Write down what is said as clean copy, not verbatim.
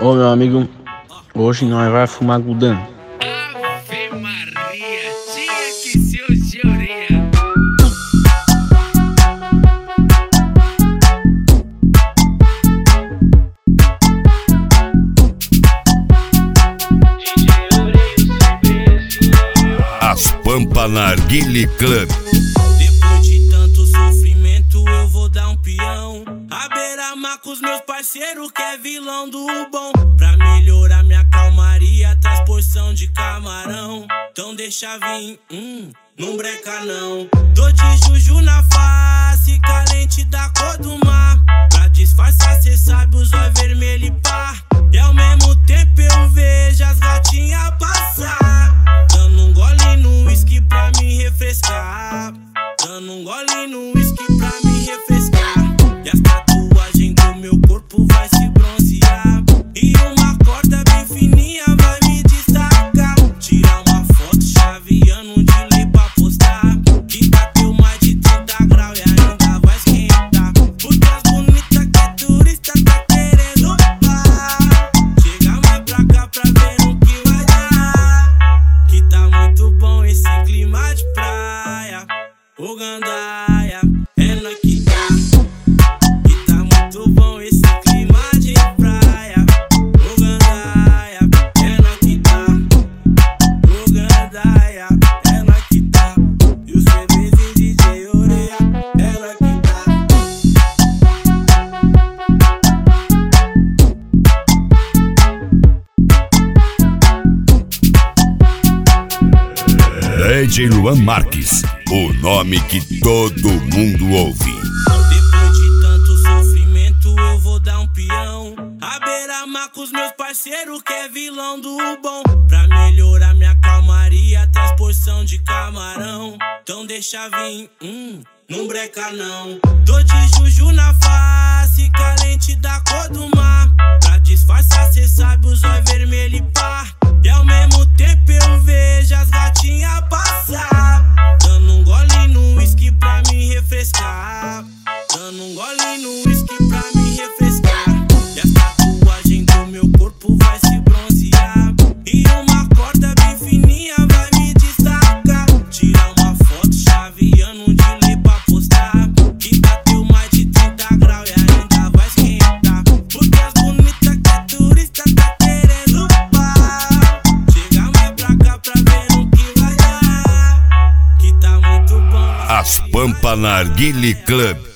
Ô meu amigo, hoje nós vai fumar Gudan. Ave Maria, tinha que ser o Georia. As Pampa Narguile Club. Depois de tanto sofrimento eu vou dar um peão. A beira-mar com os meus parceiros que é vilão do bom. Pra melhorar minha calmaria traz porção de camarão. Então deixa vir, não breca não. Tô de juju na face, calente da cor do mar. Pra disfarçar cê sabe os olhos vermelho e pá. E ao mesmo tempo eu vejo as gatinhas passar, dando um gole no uísque pra me refrescar. Dando um gole no uísque pra me refrescar. E as tatuagens do meu corpo vai se bronzear. E uma corda bem fininha vai me destacar. Tirar uma foto chaveando de lei pra postar. Que bateu mais de 30 graus e ainda vai esquentar. Porque as bonitas que é turista tá querendo pá. Chega mais pra cá pra ver o que vai dar. Que tá muito bom esse clima de praia. Ô gandaia, é nós que tá. Que tá muito bom esse clima de praia. Ô gandaia, é nós que tá. Ô gandaia, é nós que tá. E o CBZ DJ Oreia, é nós que tá. DJ Luan Marques, o nome que todo mundo ouve. Depois de tanto sofrimento eu vou dar um peão. A beira-mar com os meus parceiros que é vilão do bom. Pra melhorar minha calmaria traz porção de camarão. Então deixa vir, não breca não. Tô de juju na face, calente da cor do mar. Pra disfarçar cê sabe os olhos vermelho e pá. E ao mesmo tempo eu vejo as gatinhas passar, dando um gole no uísque pra me refrescar. Dando um gole no uísque pra me refrescar. E as tatuagens do meu corpo vai se bronzear. E uma corda bem fininha vai me destacar. Tirar uma foto chaveando de lei pra postar. Que bateu mais de 30 graus e ainda vai esquentar. Porque as bonitas que é turista tá querendo pá. Chega mais pra cá pra ver o que vai dar. Que tá muito bom. As Pampa Narguile Club.